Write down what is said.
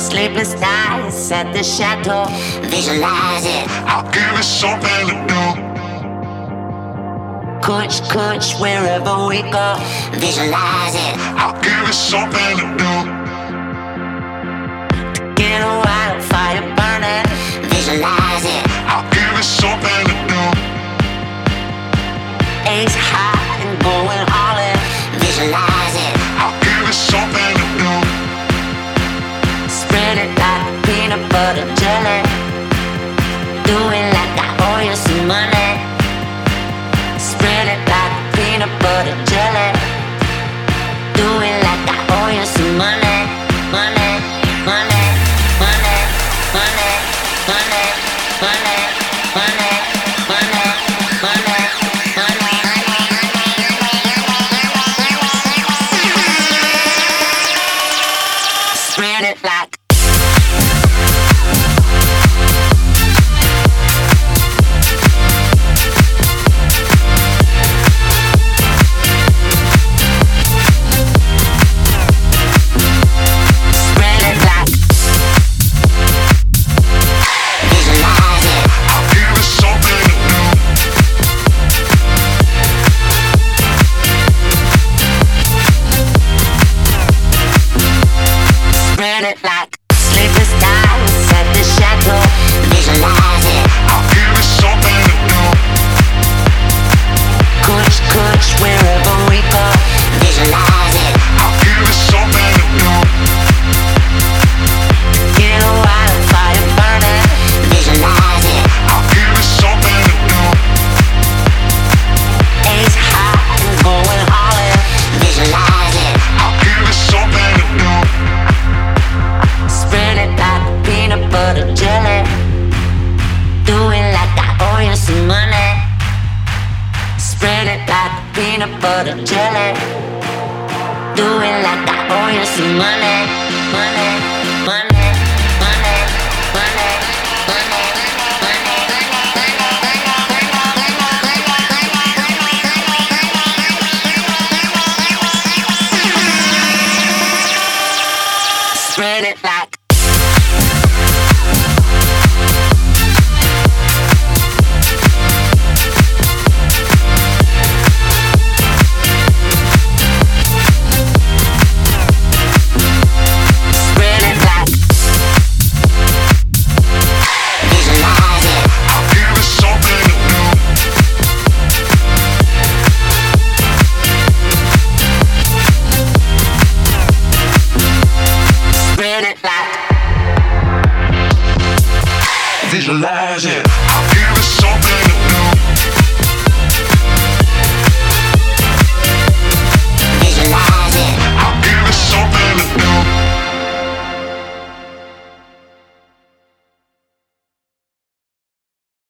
Sleepless nights at the chateau. Visualize it. I'll give it something to do. Coach, wherever we go. Visualize it. I'll give it something to do. Get a wildfire burning. Visualize it. I'll give it something to do. Ace high and going all in. Visualize it. I'll give it something to do. Spread it like peanut butter jelly. Do it like I owe you some money. Spread it like peanut butter jelly. Do it like I owe you some money. Money, money, money, money, money, money, money, money, money, money. Spread it like sleepless nights at the chateau. Visualize it. I'll give it something to do. Coach, wherever we go. Visualize it. I'll give it something to do. Get a wildfire burning. Visualize it. I'll give it something to do. Ace high and going all in. Visualize it. I'll give it something to do. Spread it like peanut butter jelly. Do it like I owe you some money. Spread it like peanut butter jelly. Do it like I owe you some money. Money, money, money, money, money, money. Spread it like Visualize it.